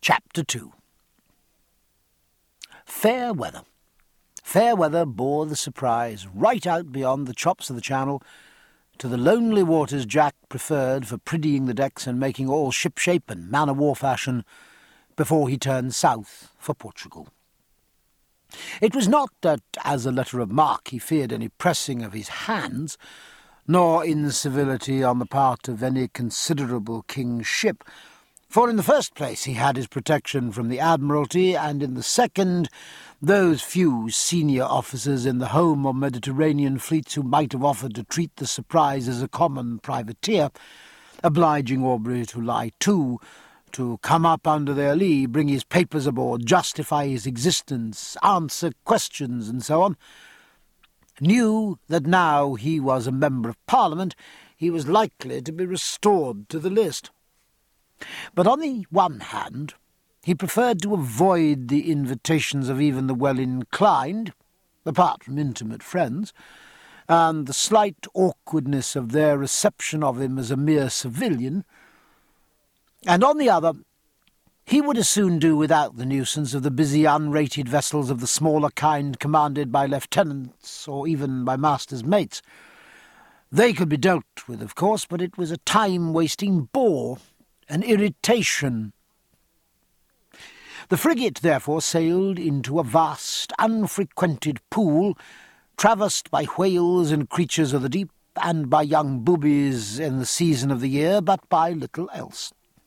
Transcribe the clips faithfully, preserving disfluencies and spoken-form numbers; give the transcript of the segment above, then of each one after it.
Chapter two. Fair weather. Fair weather bore the Surprise right out beyond the chops of the Channel to the lonely waters Jack preferred for priddying the decks and making all ship-shape and man-of-war fashion before he turned south for Portugal. It was not that, as a letter of marque, he feared any pressing of his hands, nor incivility on the part of any considerable king's ship, for in the first place he had his protection from the Admiralty, and in the second, those few senior officers in the home or Mediterranean fleets who might have offered to treat the Surprise as a common privateer, obliging Aubrey to lie to, to come up under their lee, bring his papers aboard, justify his existence, answer questions, and so on, knew that now he was a member of Parliament, he was likely to be restored to the list. But on the one hand, he preferred to avoid the invitations of even the well-inclined, apart from intimate friends, and the slight awkwardness of their reception of him as a mere civilian, and on the other, he would as soon do without the nuisance of the busy unrated vessels of the smaller kind commanded by lieutenants or even by masters' mates. They could be dealt with, of course, but it was a time-wasting bore, an irritation. The frigate, therefore, sailed into a vast, unfrequented pool, traversed by whales and creatures of the deep, and by young boobies in the season of the year, but by little else.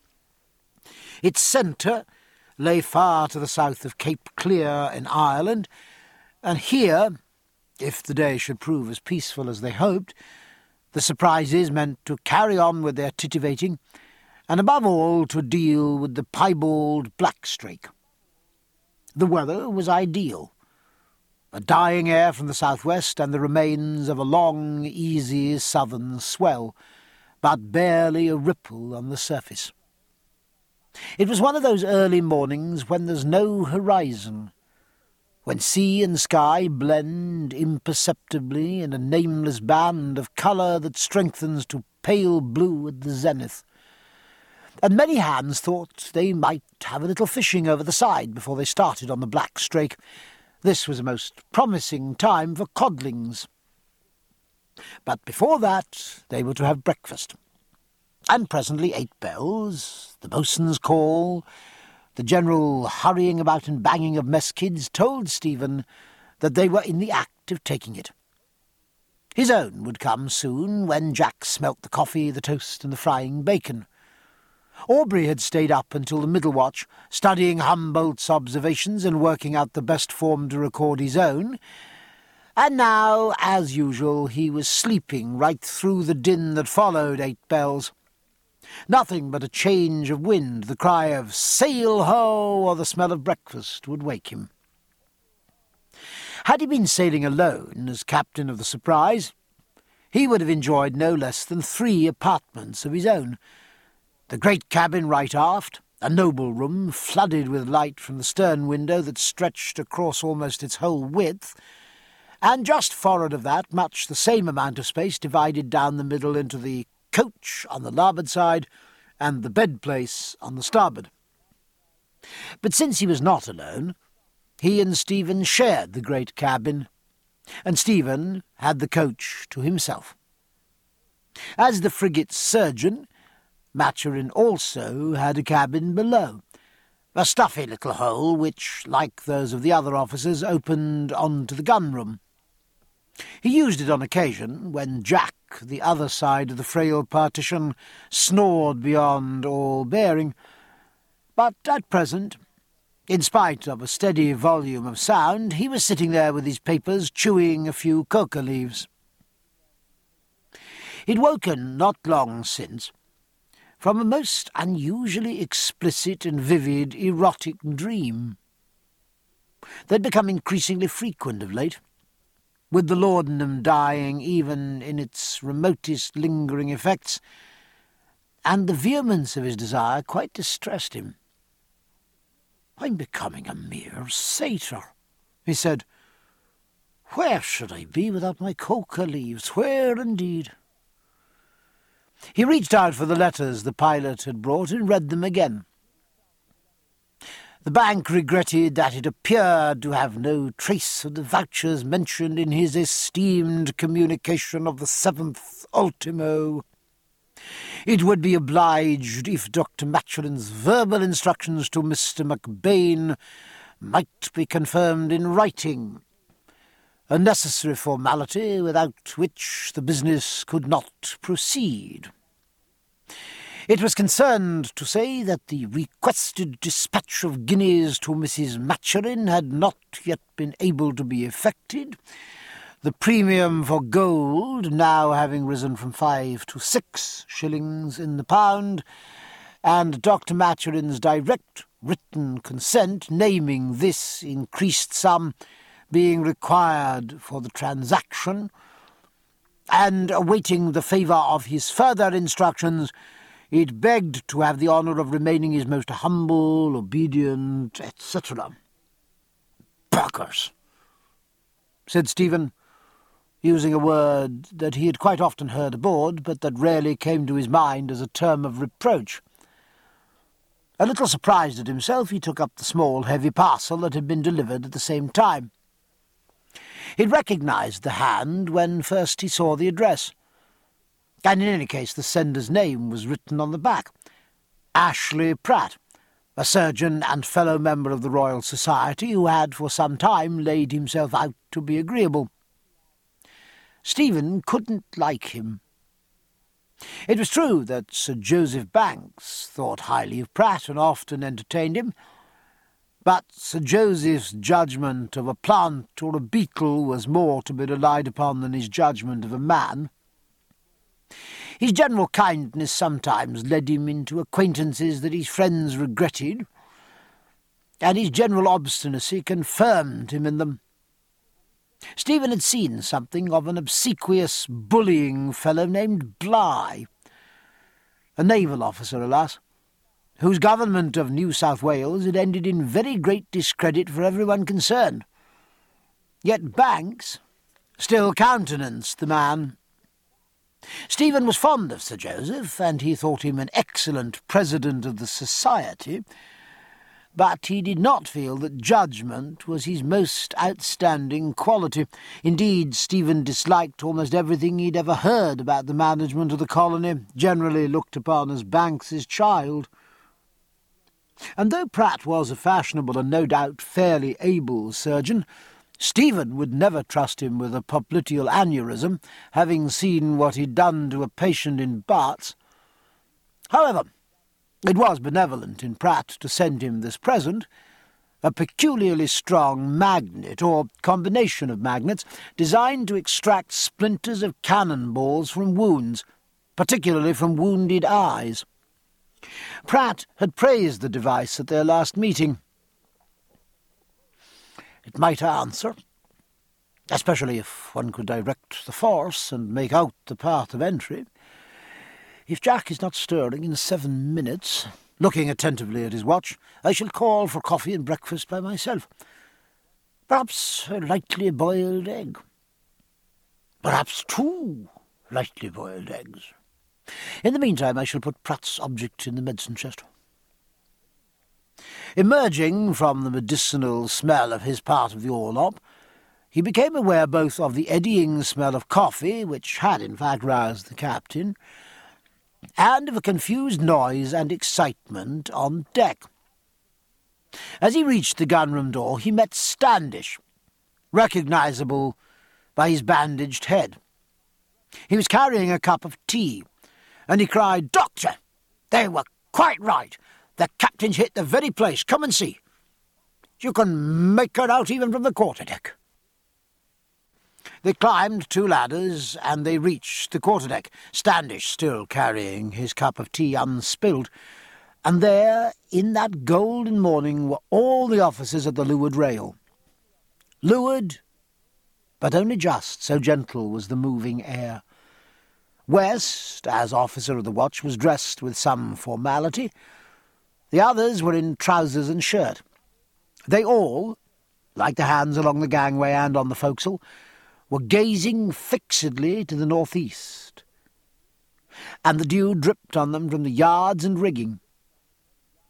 Its centre lay far to the south of Cape Clear in Ireland, and here, if the day should prove as peaceful as they hoped, the Surprises meant to carry on with their titivating, and above all to deal with the piebald blackstrake. The weather was ideal. A dying air from the southwest and the remains of a long, easy southern swell, but barely a ripple on the surface. It was one of those early mornings when there's no horizon, when sea and sky blend imperceptibly in a nameless band of colour that strengthens to pale blue at the zenith. And many hands thought they might have a little fishing over the side before they started on the blackstrake. This was a most promising time for codlings. But before that they were to have breakfast. And presently eight bells, the boatswain's call, the general hurrying about and banging of mess kids told Stephen that they were in the act of taking it. His own would come soon, when Jack smelt the coffee, the toast, and the frying bacon. Aubrey had stayed up until the middle watch, studying Humboldt's observations and working out the best form to record his own, and now, as usual, he was sleeping right through the din that followed eight bells. Nothing but a change of wind, the cry of "Sail ho!" or the smell of breakfast would wake him. Had he been sailing alone as captain of the Surprise, he would have enjoyed no less than three apartments of his own. The great cabin right aft, a noble room flooded with light from the stern window that stretched across almost its whole width, and just forward of that much the same amount of space divided down the middle into the coach on the larboard side and the bed-place on the starboard. But since he was not alone, he and Stephen shared the great cabin, and Stephen had the coach to himself. As the frigate's surgeon, Maturin also had a cabin below, a stuffy little hole which, like those of the other officers, opened on to the gun-room. He used it on occasion, when Jack, the other side of the frail partition, snored beyond all bearing, but at present, in spite of a steady volume of sound, he was sitting there with his papers, chewing a few coca leaves. He'd woken not long since from a most unusually explicit and vivid erotic dream. They'd become increasingly frequent of late, with the laudanum dying even in its remotest lingering effects, and the vehemence of his desire quite distressed him. "I'm becoming a mere satyr," he said. "Where should I be without my coca leaves? Where, indeed?" He reached out for the letters the pilot had brought and read them again. The bank regretted that it appeared to have no trace of the vouchers mentioned in his esteemed communication of the seventh ultimo. It would be obliged if Doctor Maturin's verbal instructions to Mister McBain might be confirmed in writing, a necessary formality without which the business could not proceed. It was concerned to say that the requested dispatch of guineas to Missus Maturin had not yet been able to be effected, the premium for gold now having risen from five to six shillings in the pound, and Doctor Maturin's direct written consent naming this increased sum being required for the transaction, and awaiting the favour of his further instructions, it begged to have the honour of remaining his most humble, obedient, et cetera. "Buggers," said Stephen, using a word that he had quite often heard aboard, but that rarely came to his mind as a term of reproach. A little surprised at himself, he took up the small, heavy parcel that had been delivered at the same time. He recognised the hand when first he saw the address, and in any case the sender's name was written on the back. Ashley Pratt, a surgeon and fellow member of the Royal Society, who had for some time laid himself out to be agreeable. Stephen couldn't like him. It was true that Sir Joseph Banks thought highly of Pratt and often entertained him, but Sir Joseph's judgment of a plant or a beetle was more to be relied upon than his judgment of a man. His general kindness sometimes led him into acquaintances that his friends regretted, and his general obstinacy confirmed him in them. Stephen had seen something of an obsequious, bullying fellow named Bligh, a naval officer, alas, whose government of New South Wales had ended in very great discredit for everyone concerned. Yet Banks still countenanced the man. Stephen was fond of Sir Joseph, and he thought him an excellent president of the Society, but he did not feel that judgment was his most outstanding quality. Indeed, Stephen disliked almost everything he'd ever heard about the management of the colony, generally looked upon as Banks's child. And though Pratt was a fashionable and no doubt fairly able surgeon, Stephen would never trust him with a popliteal aneurysm, having seen what he'd done to a patient in Barts. However, it was benevolent in Pratt to send him this present, a peculiarly strong magnet, or combination of magnets, designed to extract splinters of cannonballs from wounds, particularly from wounded eyes. Pratt had praised the device at their last meeting. It might answer, especially if one could direct the force and make out the path of entry. If Jack is not stirring in seven minutes, looking attentively at his watch, I shall call for coffee and breakfast by myself. Perhaps a lightly boiled egg. Perhaps two lightly boiled eggs. In the meantime, I shall put Pratt's object in the medicine chest. Emerging from the medicinal smell of his part of the orlop, he became aware both of the eddying smell of coffee, which had in fact roused the captain, and of a confused noise and excitement on deck. As he reached the gun-room door, he met Standish, recognisable by his bandaged head. He was carrying a cup of tea, and he cried, "Doctor, they were quite right. The captain's hit the very place. Come and see. You can make her out even from the quarterdeck." They climbed two ladders, and they reached the quarterdeck, Standish still carrying his cup of tea unspilled, and there, in that golden morning, were all the officers at the leeward rail. Leeward, but only just, so gentle was the moving air. West, as officer of the watch, was dressed with some formality. The others were in trousers and shirt. They all, like the hands along the gangway and on the forecastle, were gazing fixedly to the north-east, and the dew dripped on them from the yards and rigging.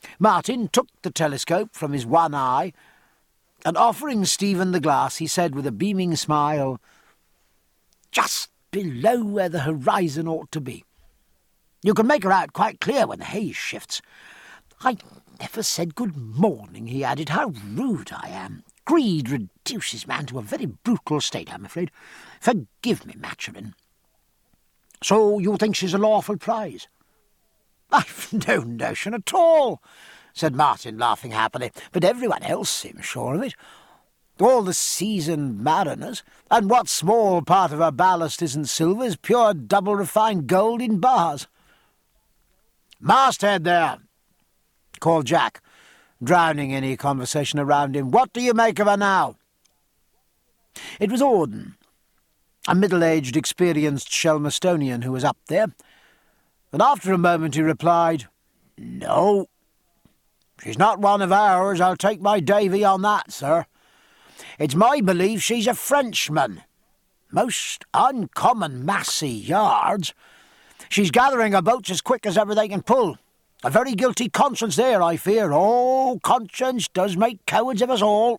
Martin took the telescope from his one eye, and offering Stephen the glass, he said with a beaming smile, "Just below where the horizon ought to be. You can make her out quite clear when the haze shifts. I never said good morning," he added. "How rude I am. Greed reduces man to a very brutal state, I'm afraid. Forgive me, Maturin. So you think she's a lawful prize?" "I've no notion at all," said Martin, laughing happily, "but everyone else seems sure of it. All the seasoned mariners, and what small part of her ballast isn't silver is pure double-refined gold in bars." "Masthead there!" called Jack, drowning any conversation around him. "What do you make of her now?" It was Auden, a middle-aged, experienced Shelmastonian who was up there, and after a moment he replied, "No. She's not one of ours, I'll take my Davy on that, sir. It's my belief she's a Frenchman. Most uncommon massy yards. She's gathering her boats as quick as ever they can pull. A very guilty conscience there, I fear. Oh, conscience does make cowards of us all."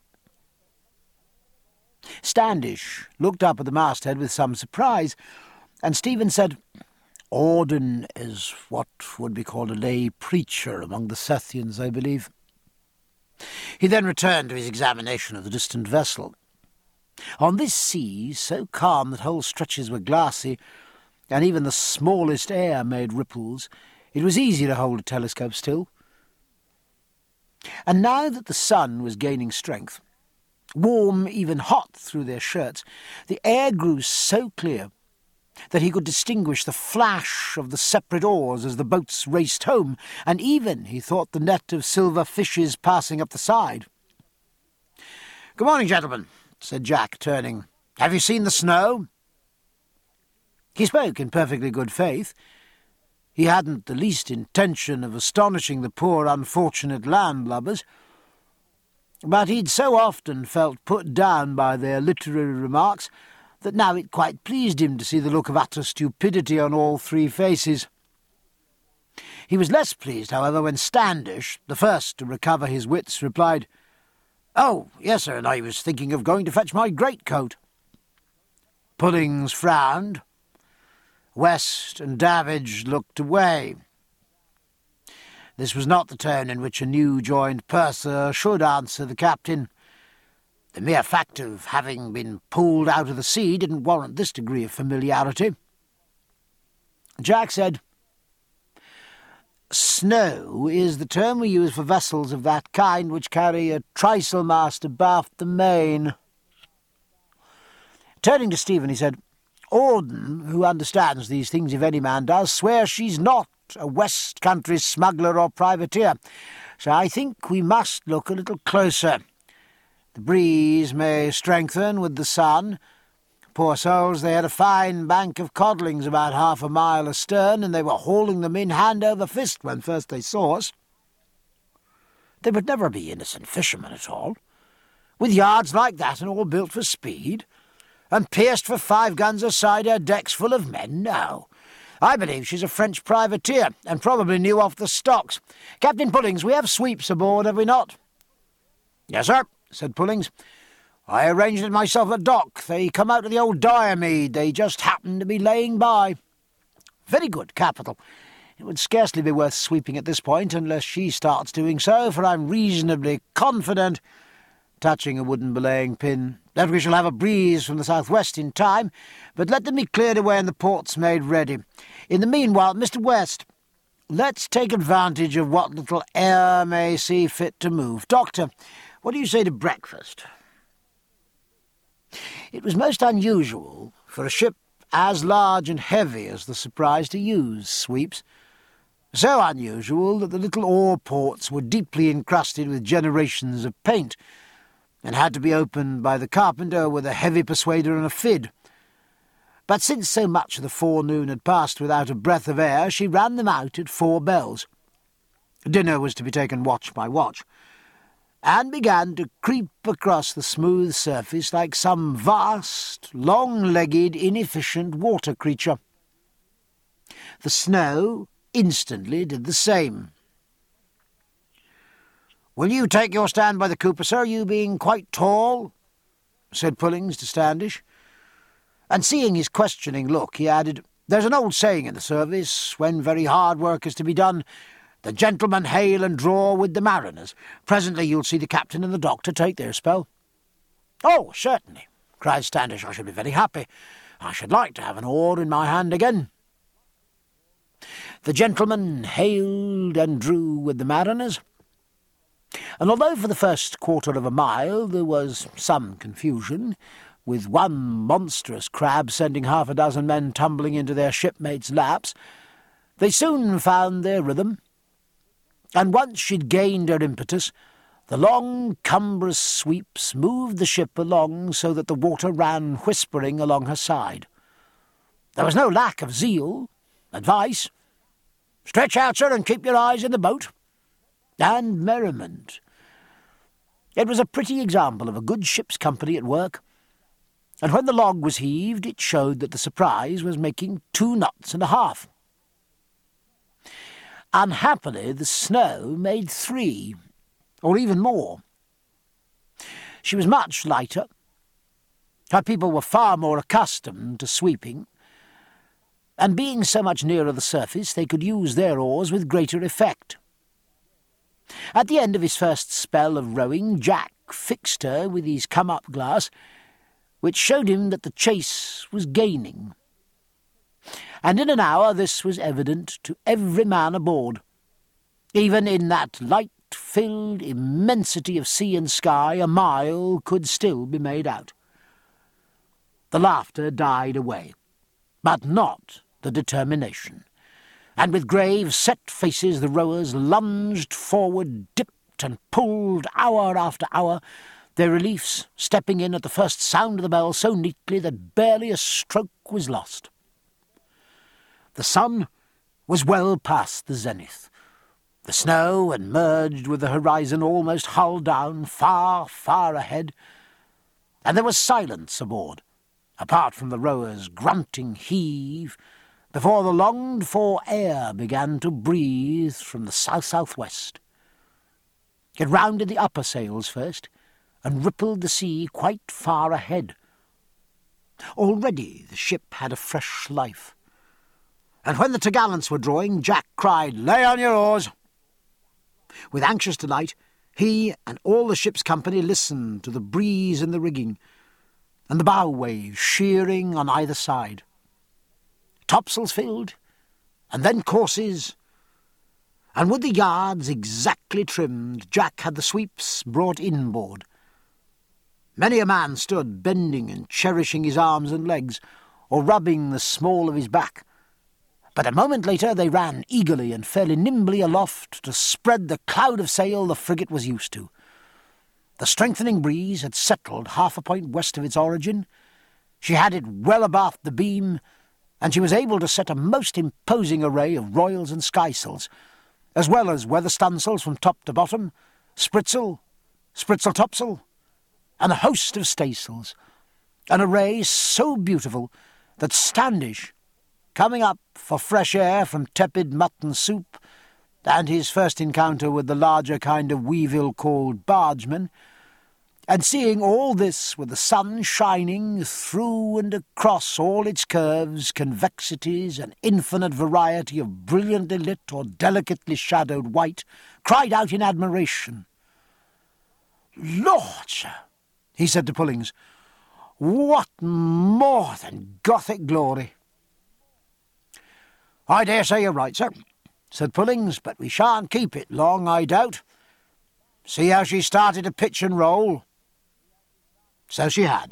Standish looked up at the masthead with some surprise, and Stephen said, "Auden is what would be called a lay preacher among the Sethians, I believe." He then returned to his examination of the distant vessel. On this sea, so calm that whole stretches were glassy, and even the smallest air made ripples, it was easy to hold a telescope still. And now that the sun was gaining strength, warm, even hot through their shirts, the air grew so clear that he could distinguish the flash of the separate oars as the boats raced home, and even, he thought, the net of silver fishes passing up the side. "Good morning, gentlemen," said Jack, turning. "Have you seen the snow?" He spoke in perfectly good faith. He hadn't the least intention of astonishing the poor unfortunate landlubbers, but he'd so often felt put down by their literary remarks that now it quite pleased him to see the look of utter stupidity on all three faces. He was less pleased, however, when Standish, the first to recover his wits, replied, "Oh, yes, sir, and I was thinking of going to fetch my greatcoat." Pullings frowned. West and Davidge looked away. This was not the tone in which a new-joined purser should answer the captain. The mere fact of having been pulled out of the sea didn't warrant this degree of familiarity. Jack said, "Snow is the term we use for vessels of that kind which carry a trysail-mast abaft the main." Turning to Stephen, he said, "Auden, who understands these things if any man does, swears she's not a West Country smuggler or privateer, so I think we must look a little closer. The breeze may strengthen with the sun. Poor souls, they had a fine bank of codlings about half a mile astern, and they were hauling them in hand over fist when first they saw us. They would never be innocent fishermen at all, with yards like that and all built for speed, and pierced for five guns a side her decks full of men. No, I believe she's a French privateer, and probably new off the stocks. Captain Pullings, we have sweeps aboard, have we not?" "Yes, sir," said Pullings. "I arranged it myself at dock. They come out of the old Diomede. They just happened to be laying by." "Very good, capital. It would scarcely be worth sweeping at this point, unless she starts doing so, for I'm reasonably confident," touching a wooden belaying pin, "that we shall have a breeze from the south-west in time, but let them be cleared away and the ports made ready. In the meanwhile, Mister West, let's take advantage of what little air may see fit to move. Doctor, what do you say to breakfast?" It was most unusual for a ship as large and heavy as the Surprise to use sweeps, so unusual that the little oar ports were deeply encrusted with generations of paint, and had to be opened by the carpenter with a heavy persuader and a fid. But since so much of the forenoon had passed without a breath of air, she ran them out at four bells. Dinner was to be taken watch by watch, and began to creep across the smooth surface like some vast, long-legged, inefficient water creature. The snow instantly did the same. "Will you take your stand by the cooper, sir, you being quite tall?" said Pullings to Standish. And seeing his questioning look, he added, "There's an old saying in the service, when very hard work is to be done, the gentlemen hail and draw with the mariners. Presently you'll see the captain and the doctor take their spell." "Oh, certainly," cried Standish. "I should be very happy. I should like to have an oar in my hand again." The gentlemen hailed and drew with the mariners, and although for the first quarter of a mile there was some confusion, with one monstrous crab sending half a dozen men tumbling into their shipmates' laps, they soon found their rhythm, and once she'd gained her impetus, the long, cumbrous sweeps moved the ship along so that the water ran whispering along her side. There was no lack of zeal, advice, "Stretch out, sir, and keep your eyes in the boat," and merriment. It was a pretty example of a good ship's company at work, and when the log was heaved it showed that the Surprise was making two knots and a half. Unhappily, the snow made three, or even more. She was much lighter. Her people were far more accustomed to sweeping, and being so much nearer the surface, they could use their oars with greater effect. At the end of his first spell of rowing, Jack fixed her with his come-up glass, which showed him that the chase was gaining. And in an hour this was evident to every man aboard. Even in that light-filled immensity of sea and sky, a mile could still be made out. The laughter died away, but not the determination, and with grave, set faces the rowers lunged forward, dipped and pulled hour after hour, their reliefs stepping in at the first sound of the bell so neatly that barely a stroke was lost. The sun was well past the zenith. The snow had merged with the horizon almost hull down, far, far ahead, and there was silence aboard, apart from the rowers' grunting heave, before the longed-for air began to breathe from the south-southwest. It rounded the upper sails first, and rippled the sea quite far ahead. Already the ship had a fresh life, and when the topgallants were drawing, Jack cried, "Lay on your oars!" With anxious delight, he and all the ship's company listened to the breeze in the rigging, and the bow waves sheering on either side. Topsails filled, and then courses, and with the yards exactly trimmed, Jack had the sweeps brought inboard. Many a man stood bending and cherishing his arms and legs, or rubbing the small of his back. But a moment later they ran eagerly and fairly nimbly aloft to spread the cloud of sail the frigate was used to. The strengthening breeze had settled half a point west of its origin. She had it well abaft the beam, and she was able to set a most imposing array of royals and skysails, as well as weather stunsails from top to bottom, spritsail, spritsail topsail, and a host of staysails, an array so beautiful that Standish, coming up for fresh air from tepid mutton soup and his first encounter with the larger kind of weevil called bargeman, and seeing all this with the sun shining through and across all its curves, convexities, and infinite variety of brilliantly lit or delicately shadowed white, cried out in admiration. "Lord, sir," he said to Pullings, "what more than Gothic glory!" "I dare say you're right, sir," said Pullings, "but we shan't keep it long, I doubt. See how she started to pitch and roll?" So she had.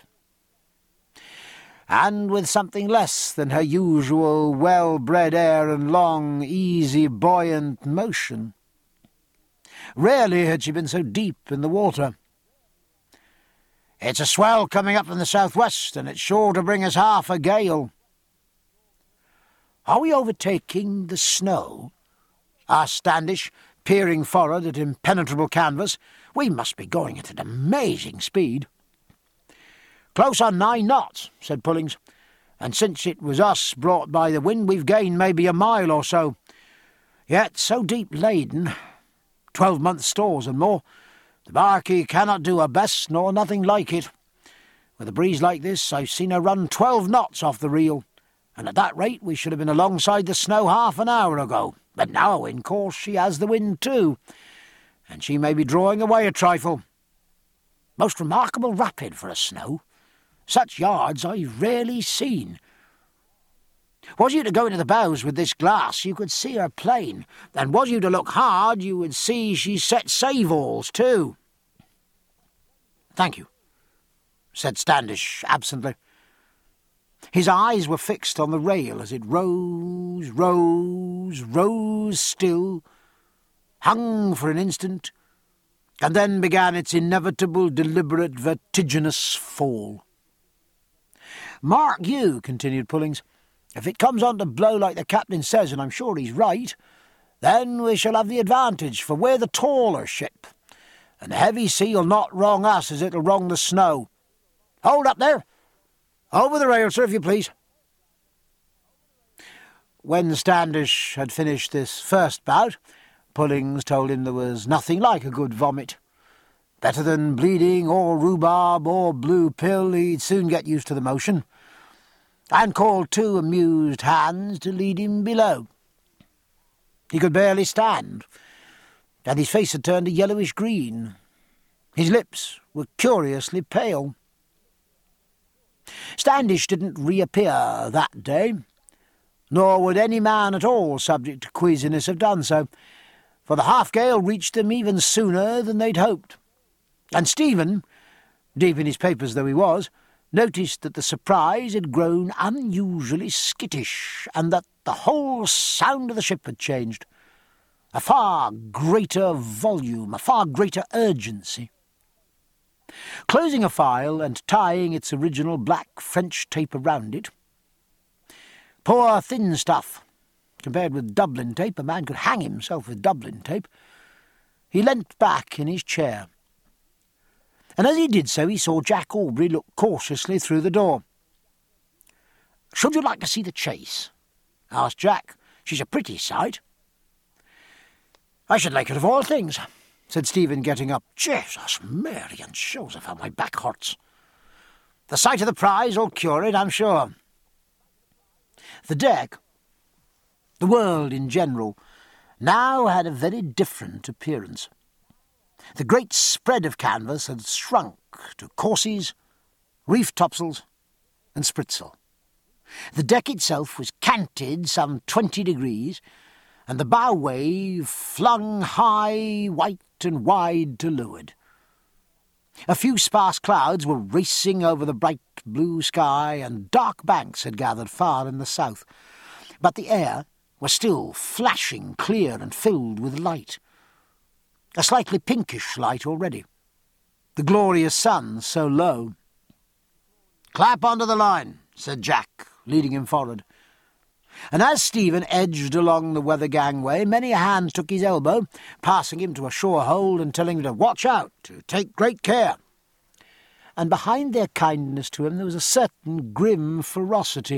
And with something less than her usual well-bred air and long, easy, buoyant motion. Rarely had she been so deep in the water. "It's a swell coming up from the southwest, and it's sure to bring us half a gale." "Are we overtaking the snow?" asked Standish, peering forward at impenetrable canvas. "We must be going at an amazing speed." "Close on nine knots," said Pullings, "and since it was us brought by the wind, we've gained maybe a mile or so. Yet so deep laden, twelve months' stores and more. The barkie cannot do her best, nor nothing like it. With a breeze like this, I've seen her run twelve knots off the reel, and at that rate we should have been alongside the snow half an hour ago. But now, in course, she has the wind too, and she may be drawing away a trifle. Most remarkable rapid for a snow. Such yards I've rarely seen. Was you to go into the bows with this glass, you could see her plain, and was you to look hard, you would see she's set save-alls too. Thank you, said Standish absently. His eyes were fixed on the rail as it rose, rose, rose still, hung for an instant, and then began its inevitable, deliberate, vertiginous fall. "Mark you," continued Pullings, "if it comes on to blow like the captain says, and I'm sure he's right, then we shall have the advantage, for we're the taller ship, and the heavy sea'll not wrong us as it'll wrong the snow. Hold up there! Over the rail, sir, if you please." When Standish had finished this first bout, Pullings told him there was nothing like a good vomit. Better than bleeding or rhubarb or blue pill, he'd soon get used to the motion, and called two amused hands to lead him below. He could barely stand, and his face had turned a yellowish green. His lips were curiously pale. Standish didn't reappear that day, nor would any man at all subject to queasiness have done so, for the half-gale reached them even sooner than they'd hoped, and Stephen, deep in his papers though he was, noticed that the Surprise had grown unusually skittish, and that the whole sound of the ship had changed. A far greater volume, a far greater urgency. Closing a file and tying its original black French tape around it, poor thin stuff, compared with Dublin tape, a man could hang himself with Dublin tape, he leant back in his chair. And as he did so, he saw Jack Aubrey look cautiously through the door. "Should you like to see the chase?" asked Jack. "She's a pretty sight." "I should like it of all things," said Stephen, getting up. "Jesus, Mary and Joseph, how my back hurts. The sight of the prize will cure it, I'm sure." The deck, the world in general, now had a very different appearance. The great spread of canvas had shrunk to courses, reef topsails, and spritsail. The deck itself was canted some twenty degrees, and the bow wave flung high, white and wide to leeward. A few sparse clouds were racing over the bright blue sky, and dark banks had gathered far in the south, but the air was still flashing clear and filled with light. A slightly pinkish light already. The glorious sun so low. "Clap onto the line," said Jack, leading him forward. And as Stephen edged along the weather gangway, many a hand took his elbow, passing him to a shore hold and telling him to watch out, to take great care. And behind their kindness to him there was a certain grim ferocity.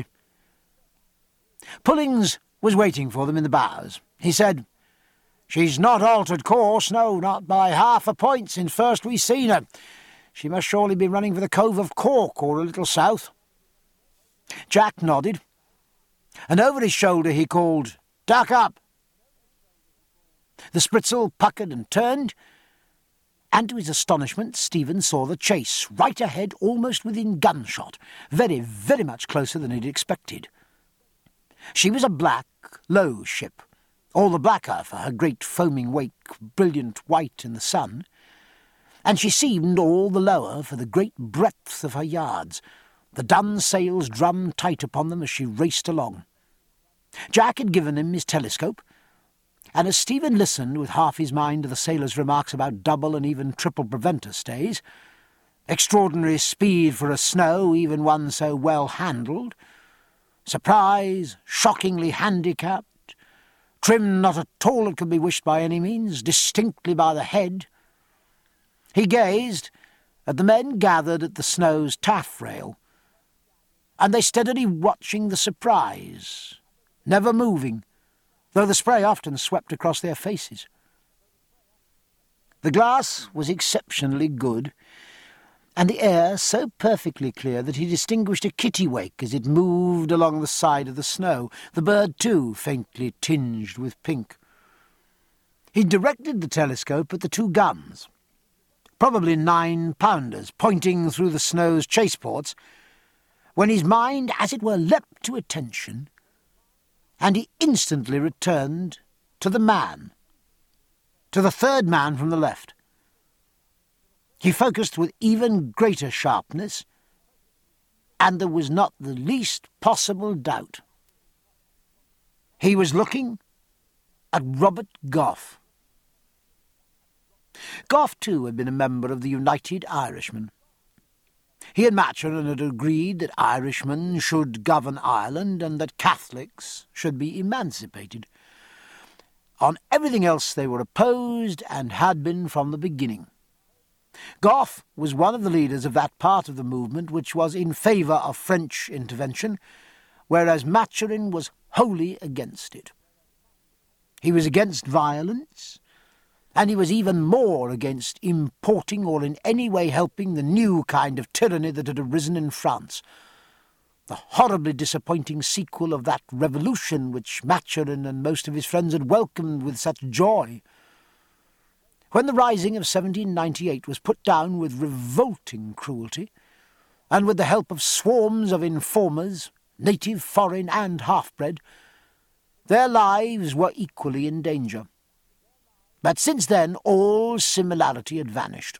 Pullings was waiting for them in the bows. He said, "She's not altered course, no, not by half a point since first we seen her. She must surely be running for the Cove of Cork or a little south." Jack nodded, and over his shoulder he called, "Duck up!" The spritsail puckered and turned, and to his astonishment Stephen saw the chase right ahead, almost within gunshot, very, very much closer than he'd expected. She was a black, low ship, all the blacker for her great foaming wake, brilliant white in the sun, and she seemed all the lower for the great breadth of her yards, the dun sails drummed tight upon them as she raced along. Jack had given him his telescope, and as Stephen listened with half his mind to the sailors' remarks about double and even triple preventer stays, extraordinary speed for a snow, even one so well handled, Surprise, shockingly handicapped, trim not at all that could be wished by any means, distinctly by the head, he gazed at the men gathered at the Snow's taffrail, and they steadily watching the Surprise, never moving, though the spray often swept across their faces. The glass was exceptionally good, and the air so perfectly clear that he distinguished a kittiwake as it moved along the side of the snow, the bird, too, faintly tinged with pink. He directed the telescope at the two guns, probably nine-pounders, pointing through the snow's chaseports, when his mind, as it were, leapt to attention, and he instantly returned to the man, to the third man from the left. He focused with even greater sharpness, and there was not the least possible doubt. He was looking at Robert Gough. Gough, too, had been a member of the United Irishmen. He and Maturin had agreed that Irishmen should govern Ireland and that Catholics should be emancipated. On everything else they were opposed and had been from the beginning. Gough was one of the leaders of that part of the movement which was in favour of French intervention, whereas Maturin was wholly against it. He was against violence, and he was even more against importing or in any way helping the new kind of tyranny that had arisen in France, the horribly disappointing sequel of that revolution which Maturin and most of his friends had welcomed with such joy. When the rising of seventeen ninety-eight was put down with revolting cruelty, and with the help of swarms of informers, native, foreign, and half-bred, their lives were equally in danger. But since then all similarity had vanished.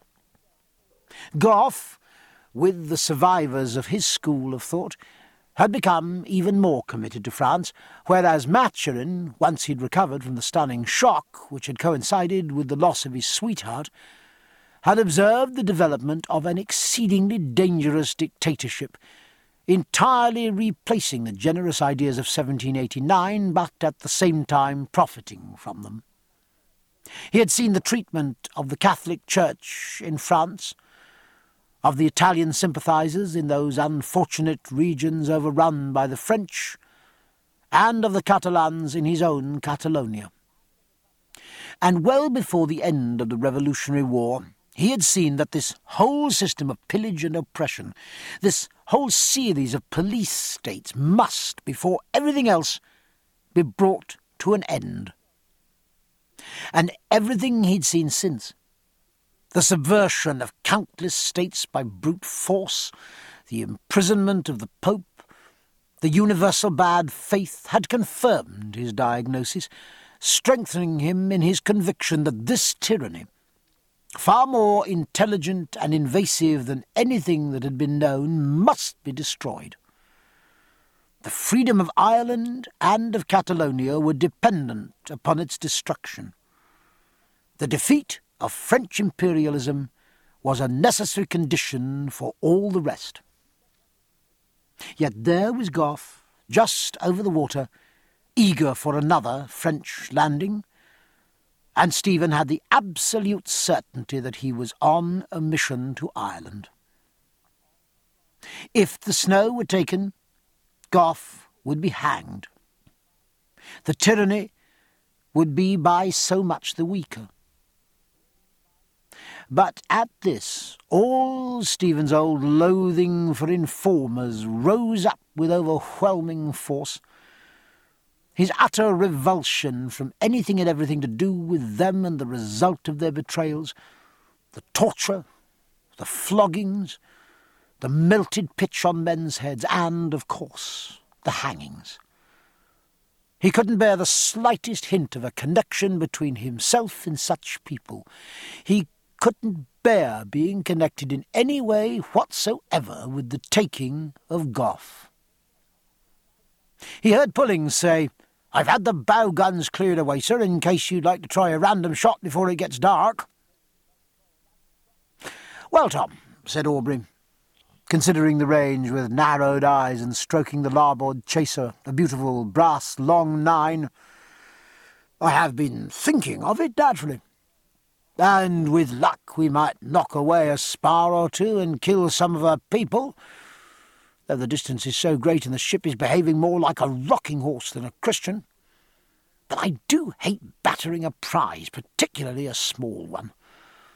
Gough, with the survivors of his school of thought, had become even more committed to France, whereas Maturin, once he'd recovered from the stunning shock which had coincided with the loss of his sweetheart, had observed the development of an exceedingly dangerous dictatorship, entirely replacing the generous ideas of seventeen eighty-nine, but at the same time profiting from them. He had seen the treatment of the Catholic Church in France, of the Italian sympathisers in those unfortunate regions overrun by the French, and of the Catalans in his own Catalonia. And well before the end of the Revolutionary War, he had seen that this whole system of pillage and oppression, this whole series of police states must, before everything else, be brought to an end. And everything he'd seen since, the subversion of countless states by brute force, the imprisonment of the Pope, the universal bad faith, had confirmed his diagnosis, strengthening him in his conviction that this tyranny, far more intelligent and invasive than anything that had been known, must be destroyed. The freedom of Ireland and of Catalonia were dependent upon its destruction. The defeat of French imperialism was a necessary condition for all the rest. Yet there was Gough, just over the water, eager for another French landing, and Stephen had the absolute certainty that he was on a mission to Ireland. If the snow were taken, Gough would be hanged. The tyranny would be by so much the weaker. But at this, all Stephen's old loathing for informers rose up with overwhelming force. His utter revulsion from anything and everything to do with them and the result of their betrayals, the torture, the floggings, the melted pitch on men's heads, and, of course, the hangings. He couldn't bear the slightest hint of a connection between himself and such people. He couldn't bear being connected in any way whatsoever with the taking of Gough. He heard Pullings say, "I've had the bow guns cleared away, sir, in case you'd like to try a random shot before it gets dark." "Well, Tom," said Aubrey, considering the range with narrowed eyes and stroking the larboard chaser, a beautiful brass long nine, "I have been thinking of it, naturally. And with luck we might knock away a spar or two and kill some of our people, though the distance is so great and the ship is behaving more like a rocking horse than a Christian. But I do hate battering a prize, particularly a small one.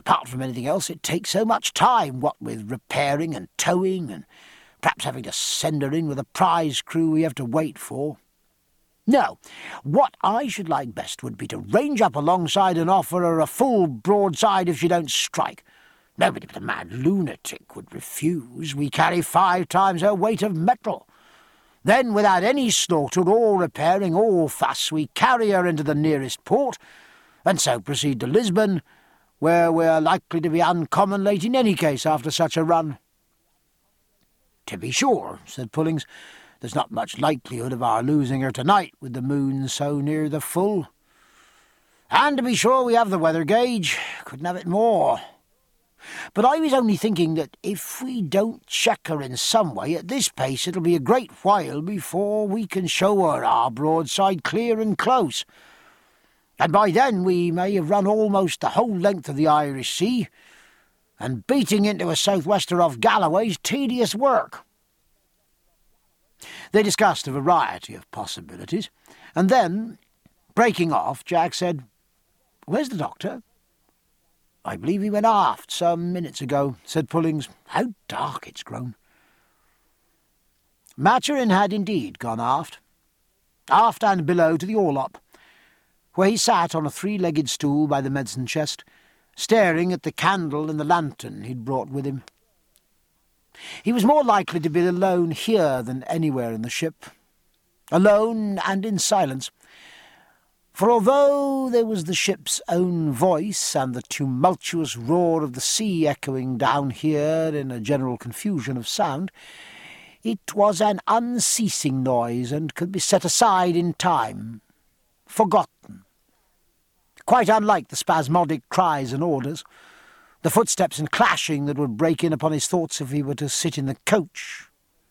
apart from anything else, it takes so much time, what with repairing and towing and perhaps having to send her in with a prize crew we have to wait for. No, what I should like best would be to range up alongside and offer her a full broadside if she don't strike. Nobody but a mad lunatic would refuse. We carry five times her weight of metal. Then, without any slaughter or repairing or fuss, we carry her into the nearest port, and so proceed to Lisbon, where we're likely to be uncommon late in any case after such a run." "To be sure," said Pullings, "there's not much likelihood of our losing her tonight with the moon so near the full. And to be sure we have the weather gauge. Couldn't have it more. But I was only thinking that if we don't check her in some way, at this pace it'll be a great while before we can show her our broadside clear and close. And by then we may have run almost the whole length of the Irish Sea, and beating into a southwester off Galloway's tedious work." They discussed a variety of possibilities, and then, breaking off, Jack said, "Where's the doctor?" "I believe he went aft some minutes ago," said Pullings. "How dark it's grown." Maturin had indeed gone aft, aft and below to the orlop, where he sat on a three-legged stool by the medicine chest, staring at the candle and the lantern he'd brought with him. He was more likely to be alone here than anywhere in the ship, alone and in silence, for although there was the ship's own voice and the tumultuous roar of the sea echoing down here in a general confusion of sound, it was an unceasing noise and could be set aside in time, forgotten. Quite unlike the spasmodic cries and orders, the footsteps and clashing that would break in upon his thoughts if he were to sit in the coach.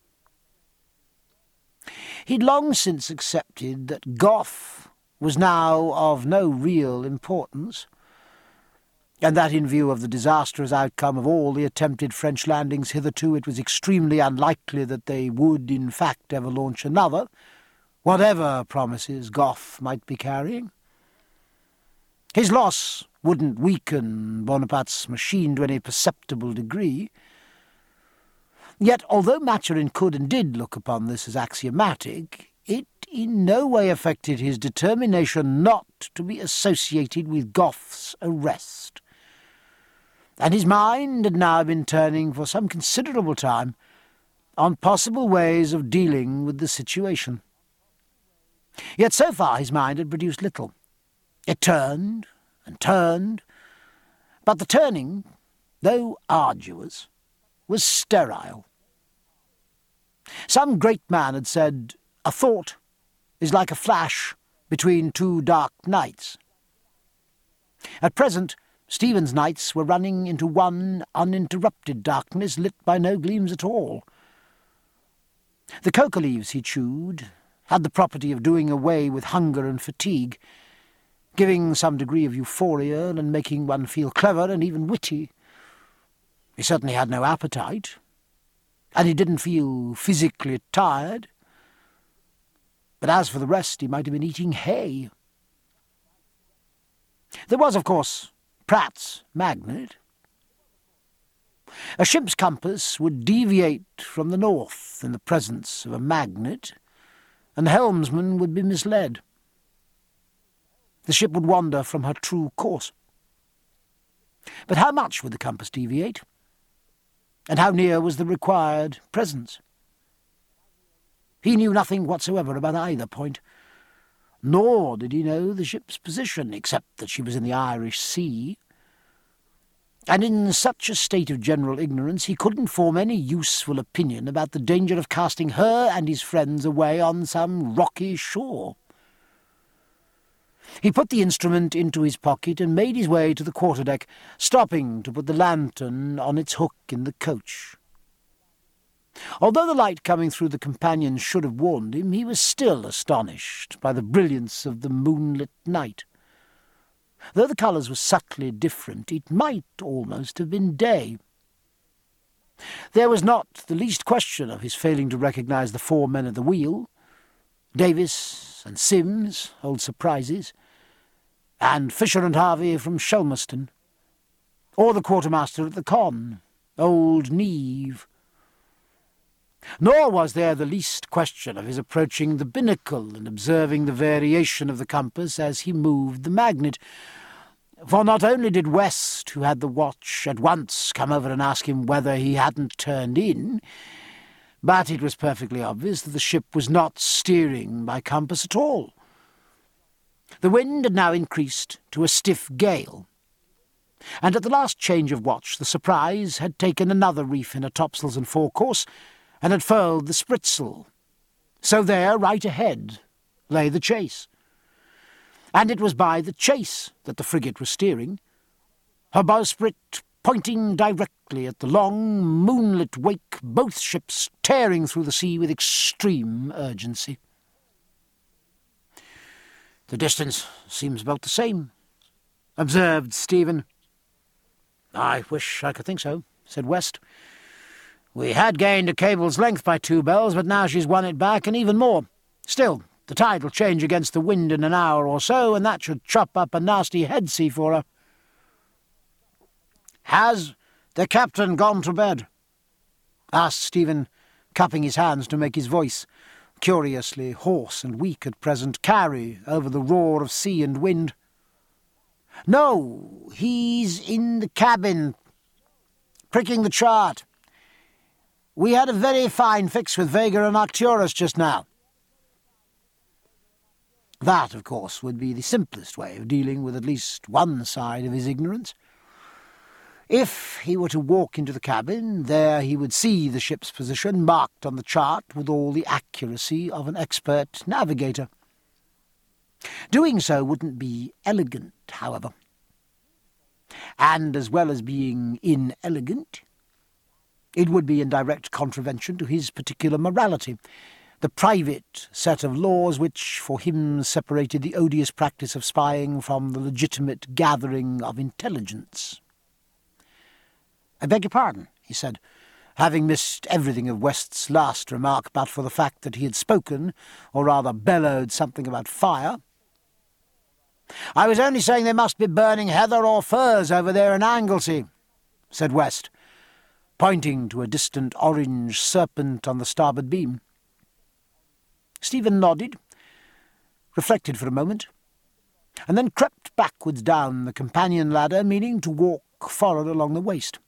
He'd long since accepted that Gough was now of no real importance, and that in view of the disastrous outcome of all the attempted French landings hitherto, it was extremely unlikely that they would, in fact, ever launch another, whatever promises Gough might be carrying. His loss wouldn't weaken Bonaparte's machine to any perceptible degree. Yet, although Maturin could and did look upon this as axiomatic, it in no way affected his determination not to be associated with Gough's arrest. And his mind had now been turning for some considerable time on possible ways of dealing with the situation. Yet so far his mind had produced little. It turned and turned, but the turning, though arduous, was sterile. Some great man had said, "A thought is like a flash between two dark nights." At present, Stephen's nights were running into one uninterrupted darkness lit by no gleams at all. The coca leaves he chewed had the property of doing away with hunger and fatigue, giving some degree of euphoria and making one feel clever and even witty. He certainly had no appetite, and he didn't feel physically tired. But as for the rest, he might have been eating hay. There was, of course, Pratt's magnet. A ship's compass would deviate from the north in the presence of a magnet, and the helmsman would be misled. The ship would wander from her true course. But how much would the compass deviate? And how near was the required presence? He knew nothing whatsoever about either point, nor did he know the ship's position, except that she was in the Irish Sea. And in such a state of general ignorance he couldn't form any useful opinion about the danger of casting her and his friends away on some rocky shore. He put the instrument into his pocket and made his way to the quarterdeck, stopping to put the lantern on its hook in the coach. Although the light coming through the companion should have warned him, he was still astonished by the brilliance of the moonlit night. Though the colours were subtly different, it might almost have been day. There was not the least question of his failing to recognise the four men at the wheel, Davis and Sims, old surprises, and Fisher and Harvey from Shelmerston. or the quartermaster at the con, old Neve. Nor was there the least question of his approaching the binnacle and observing the variation of the compass as he moved the magnet, for not only did West, who had the watch, at once come over and ask him whether he hadn't turned in, but it was perfectly obvious that the ship was not steering by compass at all. The wind had now increased to a stiff gale, and at the last change of watch the Surprise had taken another reef in her topsails and forecourse, and had furled the spritsail. So there, right ahead, lay the chase. And it was by the chase that the frigate was steering, her bowsprit pointing directly at the long, moonlit wake, both ships tearing through the sea with extreme urgency. "The distance seems about the same," observed Stephen. "I wish I could think so," said West. "We had gained a cable's length by two bells, but now she's won it back, and even more. Still, the tide will change against the wind in an hour or so, and that should chop up a nasty head sea for her." "Has the captain gone to bed?" asked Stephen, cupping his hands to make his voice, curiously hoarse and weak at present, carry over the roar of sea and wind. "No, he's in the cabin, pricking the chart. We had a very fine fix with Vega and Arcturus just now." That, of course, would be the simplest way of dealing with at least one side of his ignorance. If he were to walk into the cabin, there he would see the ship's position marked on the chart with all the accuracy of an expert navigator. Doing so wouldn't be elegant, however. And as well as being inelegant, it would be in direct contravention to his particular morality, the private set of laws which for him separated the odious practice of spying from the legitimate gathering of intelligence. "I beg your pardon," he said, having missed everything of West's last remark but for the fact that he had spoken, or rather bellowed, something about fire. "I was only saying they must be burning heather or furze over there in Anglesey," said West, pointing to a distant orange serpent on the starboard beam. Stephen nodded, reflected for a moment, and then crept backwards down the companion ladder, meaning to walk forward along the waist.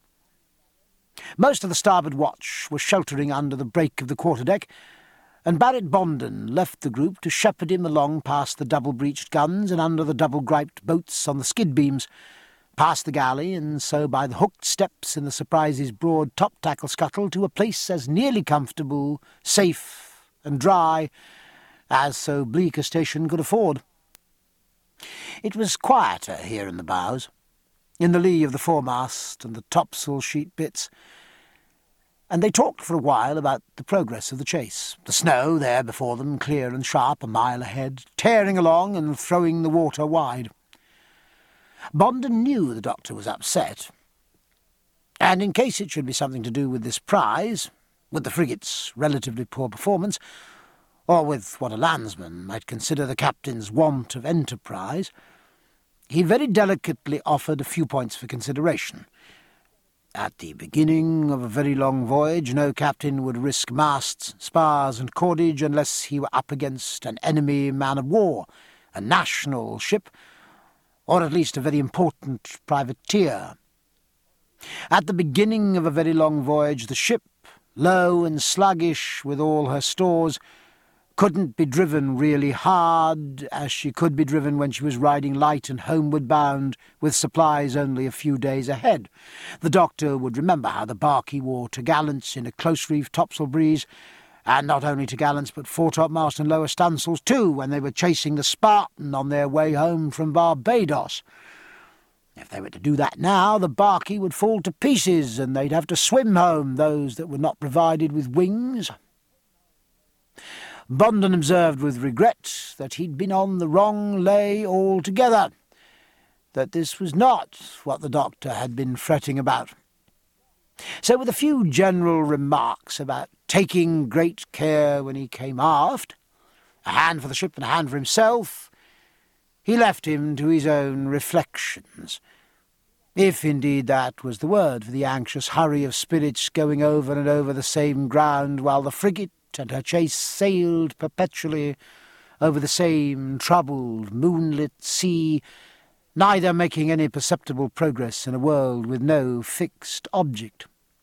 Most of the starboard watch was sheltering under the break of the quarter-deck, and Barrett Bondon left the group to shepherd him along past the double-breeched guns and under the double-griped boats on the skid-beams, past the galley, and so by the hooked steps in the Surprise's broad top-tackle scuttle to a place as nearly comfortable, safe, and dry as so bleak a station could afford. It was quieter here in the bows, in the lee of the foremast and the topsail sheet bits, and they talked for a while about the progress of the chase, the snow there before them, clear and sharp, a mile ahead, tearing along and throwing the water wide. Bondon knew the doctor was upset, and in case it should be something to do with this prize, with the frigate's relatively poor performance, or with what a landsman might consider the captain's want of enterprise, he very delicately offered a few points for consideration. At the beginning of a very long voyage, no captain would risk masts, spars, and cordage unless he were up against an enemy man-of-war, a national ship, or at least a very important privateer. At the beginning of a very long voyage, the ship, low and sluggish with all her stores, couldn't be driven really hard as she could be driven when she was riding light and homeward bound with supplies only a few days ahead. The doctor would remember how the barkie wore topgallants in a close-reefed topsail breeze, and not only topgallants but foretopmast and lower stunsails too, when they were chasing the Spartan on their way home from Barbados. If they were to do that now, the barkie would fall to pieces, and they'd have to swim home, those that were not provided with wings. Bondon observed with regret that he'd been on the wrong lay altogether, that this was not what the doctor had been fretting about. So with a few general remarks about taking great care when he came aft, a hand for the ship and a hand for himself, he left him to his own reflections. if indeed that was the word for the anxious hurry of spirits going over and over the same ground while the frigate and her chase sailed perpetually over the same troubled, moonlit sea, neither making any perceptible progress in a world with no fixed object.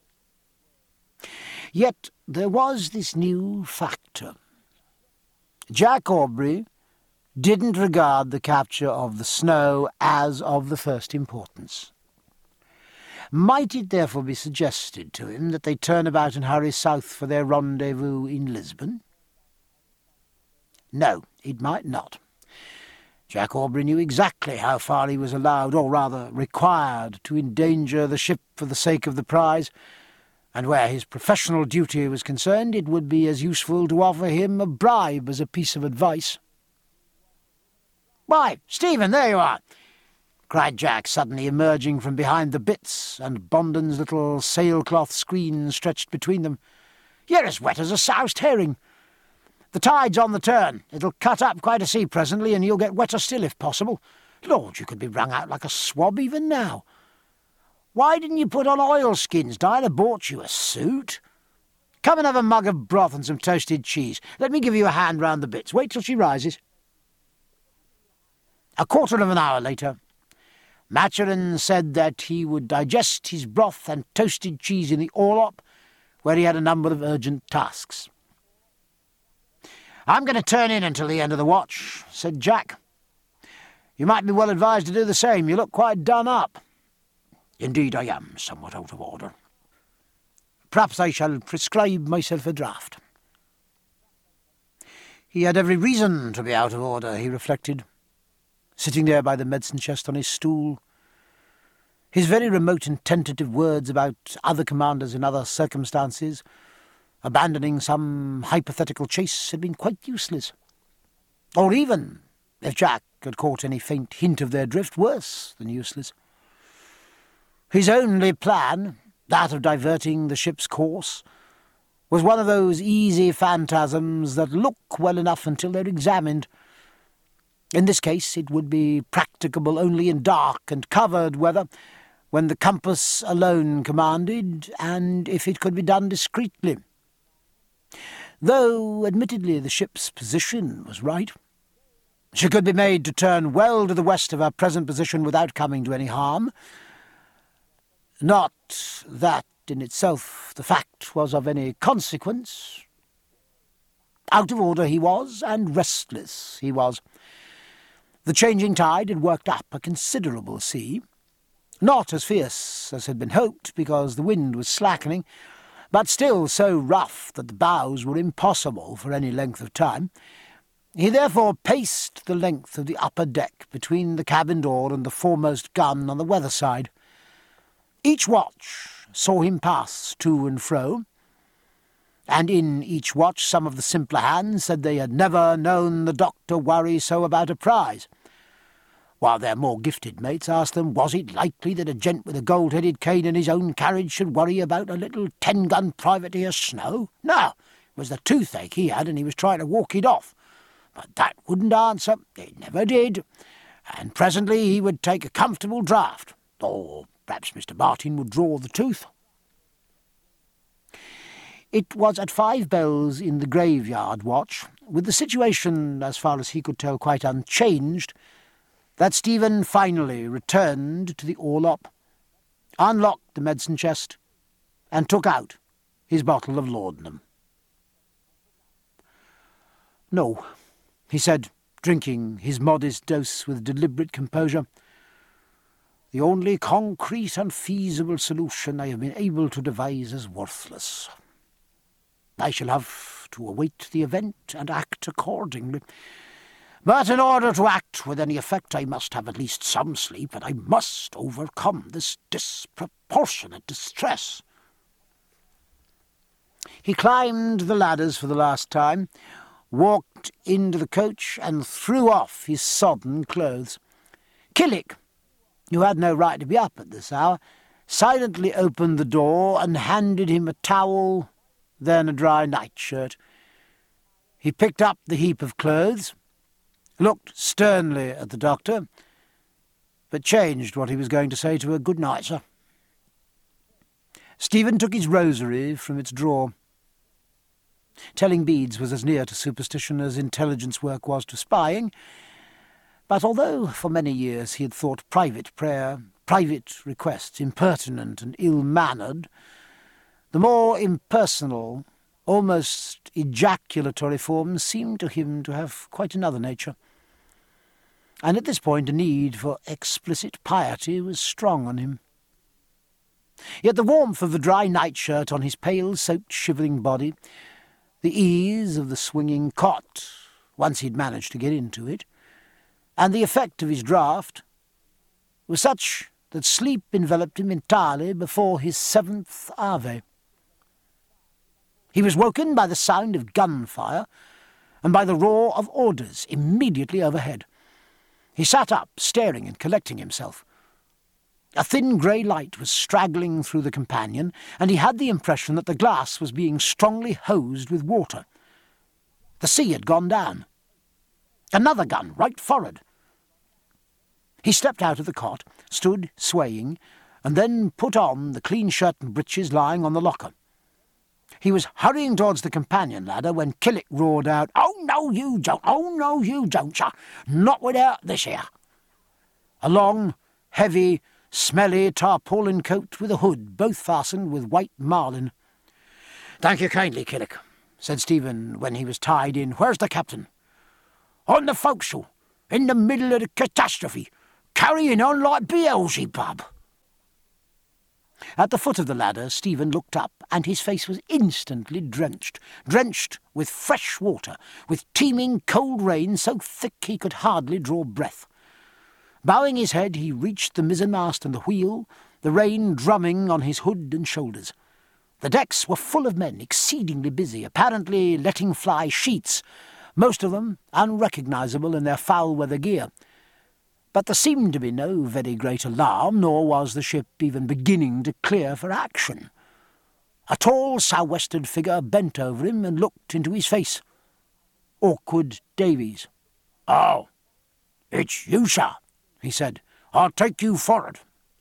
Yet there was this new factor. Jack Aubrey didn't regard the capture of the Snow as of the first importance. Might it therefore be suggested to him that they turn about and hurry south for their rendezvous in Lisbon? No, it might not. Jack Aubrey knew exactly how far he was allowed, or rather required, to endanger the ship for the sake of the prize, and where his professional duty was concerned, it would be as useful to offer him a bribe as a piece of advice. "Why, Stephen, there you are!" cried Jack, suddenly emerging from behind the bitts and Bondon's little sailcloth screen stretched between them. "You're as wet as a soused herring. The tide's on the turn. It'll cut up quite a sea presently, and you'll get wetter still if possible. Lord, you could be wrung out like a swab even now. Why didn't you put on oilskins? Dinah bought you a suit. Come and have a mug of broth and some toasted cheese. Let me give you a hand round the bitts. Wait till she rises." A quarter of an hour later, Maturin said that he would digest his broth and toasted cheese in the orlop, where he had a number of urgent tasks. "I'm going to turn in until the end of the watch," said Jack. "You might be well advised to do the same. You look quite done up." "Indeed I am somewhat out of order. Perhaps I shall prescribe myself a draught." He had every reason to be out of order, he reflected, sitting there by the medicine chest on his stool. His very remote and tentative words about other commanders in other circumstances, abandoning some hypothetical chase, had been quite useless. Or even, if Jack had caught any faint hint of their drift, worse than useless. His only plan, that of diverting the ship's course, was one of those easy phantasms that look well enough until they're examined. In this case it would be practicable only in dark and covered weather, when the compass alone commanded, and if it could be done discreetly. Though, admittedly, the ship's position was right. She could be made to turn well to the west of her present position without coming to any harm. Not that, in itself, the fact was of any consequence. Out of order he was, and restless he was. The changing tide had worked up a considerable sea, not as fierce as had been hoped, because the wind was slackening, but still so rough that the bows were impossible for any length of time. He therefore paced the length of the upper deck between the cabin door and the foremost gun on the weather side. Each watch saw him pass to and fro, and in each watch some of the simpler hands said they had never known the doctor worry so about a prize, while their more gifted mates asked them, was it likely that a gent with a gold-headed cane in his own carriage should worry about a little ten-gun privateer Snow? No, it was the toothache he had, and he was trying to walk it off. But that wouldn't answer. It never did. And presently he would take a comfortable draught, or perhaps Mister Martin would draw the tooth. It was at five bells in the graveyard watch, with the situation, as far as he could tell, quite unchanged, that Stephen finally returned to the orlop, unlocked the medicine chest, and took out his bottle of laudanum. "No," he said, drinking his modest dose with deliberate composure. "The only concrete and feasible solution I have been able to devise is worthless. I shall have to await the event and act accordingly. But in order to act with any effect, I must have at least some sleep, and I must overcome this disproportionate distress." He climbed the ladders for the last time, walked into the coach, and threw off his sodden clothes. Killick, who had no right to be up at this hour, silently opened the door and handed him a towel, then a dry nightshirt. He picked up the heap of clothes, looked sternly at the doctor, but changed what he was going to say to her good night, sir. Stephen took his rosary from its drawer. Telling beads was as near to superstition as intelligence work was to spying, but although for many years he had thought private prayer, private requests impertinent and ill-mannered, the more impersonal, almost ejaculatory forms seemed to him to have quite another nature. And at this point a need for explicit piety was strong on him. Yet the warmth of the dry nightshirt on his pale, soaked, shivering body, the ease of the swinging cot, once he'd managed to get into it, and the effect of his draught were such that sleep enveloped him entirely before his seventh Ave. He was woken by the sound of gunfire and by the roar of orders immediately overhead. He sat up, staring and collecting himself. A thin grey light was straggling through the companion, and he had the impression that the glass was being strongly hosed with water. The sea had gone down. Another gun, right forward. He stepped out of the cot, stood swaying, and then put on the clean shirt and breeches lying on the locker. He was hurrying towards the companion ladder when Killick roared out, "Oh, no, you don't! Oh, no, you don't, sir! Not without this here!" A long, heavy, smelly tarpaulin coat with a hood, both fastened with white marlin. "Thank you kindly, Killick," said Stephen when he was tied in. "Where's the captain?" "On the forecastle, in the middle of the catastrophe, carrying on like Beelzebub." At the foot of the ladder, Stephen looked up, and his face was instantly drenched, drenched with fresh water, with teeming cold rain so thick he could hardly draw breath. Bowing his head, he reached the mizzenmast and the wheel, the rain drumming on his hood and shoulders. The decks were full of men, exceedingly busy, apparently letting fly sheets, most of them unrecognisable in their foul-weather gear. But there seemed to be no very great alarm, nor was the ship even beginning to clear for action. A tall, sou'westered figure bent over him and looked into his face. Awkward Davies. "Oh, it's you, sir," he said. "I'll take you forward."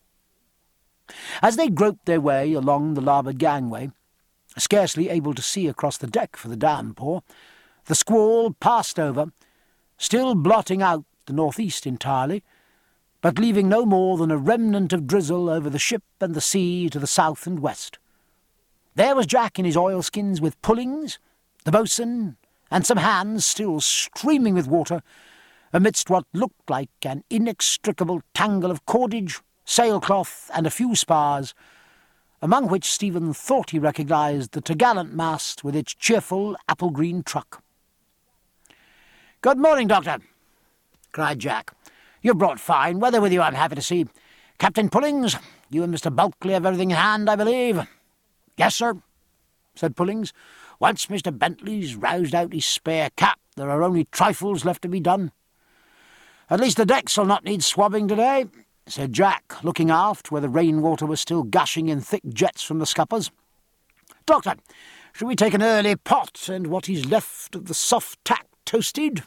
As they groped their way along the larboard gangway, scarcely able to see across the deck for the downpour, the squall passed over, still blotting out the northeast entirely, but leaving no more than a remnant of drizzle over the ship and the sea to the south and west. There was Jack in his oilskins with Pullings, the boatswain, and some hands still streaming with water, amidst what looked like an inextricable tangle of cordage, sailcloth, and a few spars, among which Stephen thought he recognised the topgallant mast with its cheerful apple-green truck. "Good morning, Doctor," cried Jack. "You've brought fine weather with you, I'm happy to see. Captain Pullings, you and Mister Bulkley have everything in hand, I believe." "Yes, sir," said Pullings. "Once Mister Bentley's roused out his spare cap, there are only trifles left to be done." "At least the decks will not need swabbing today," said Jack, looking aft, where the rainwater was still gushing in thick jets from the scuppers. "Doctor, shall we take an early pot and what is left of the soft tack toasted?"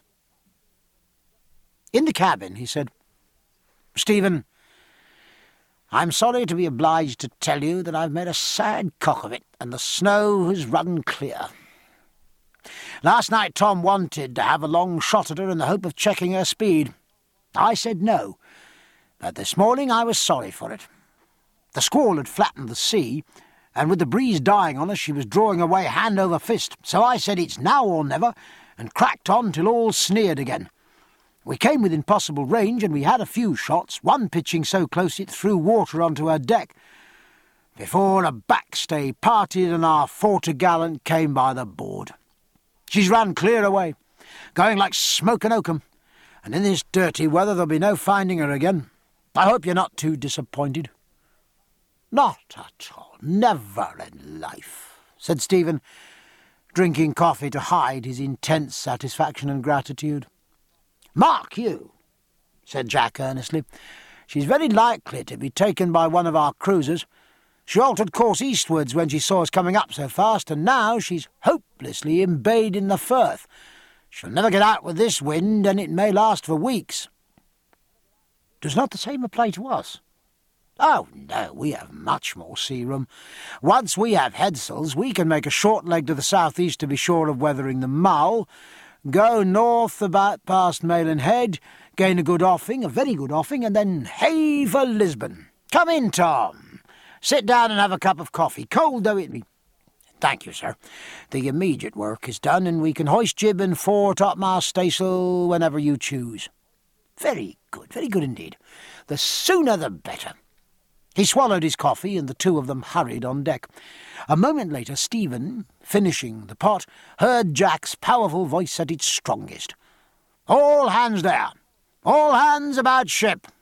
In the cabin, he said, "Stephen, I'm sorry to be obliged to tell you that I've made a sad cock of it, and the snow has run clear. Last night Tom wanted to have a long shot at her in the hope of checking her speed. I said no, but this morning I was sorry for it. The squall had flattened the sea, and with the breeze dying on us she was drawing away hand over fist, so I said it's now or never, and cracked on till all sneered again. We came within possible range, and we had a few shots, one pitching so close it threw water onto her deck, before a backstay parted and our fore-topgallant came by the board. She's run clear away, going like smoke and oakum, and in this dirty weather there'll be no finding her again. I hope you're not too disappointed." "Not at all, never in life," said Stephen, drinking coffee to hide his intense satisfaction and gratitude. "Mark you," said Jack earnestly, "she's very likely to be taken by one of our cruisers. She altered course eastwards when she saw us coming up so fast, and now she's hopelessly embayed in the Firth. She'll never get out with this wind, and it may last for weeks." Does not the same apply to us? Oh, no, we have much more sea room. Once we have headsails, we can make a short leg to the south-east to be sure of weathering the Mull, go north about past Malin Head, gain a good offing, a very good offing, and then hey for Lisbon. Come in, Tom. Sit down and have a cup of coffee, cold though it be. Thank you, sir. The immediate work is done, and we can hoist jib and fore topmast staysail whenever you choose. Very good, very good indeed. The sooner the better. He swallowed his coffee, and the two of them hurried on deck. A moment later, Stephen, finishing the pot, heard Jack's powerful voice at its strongest. "All hands there! All hands about ship!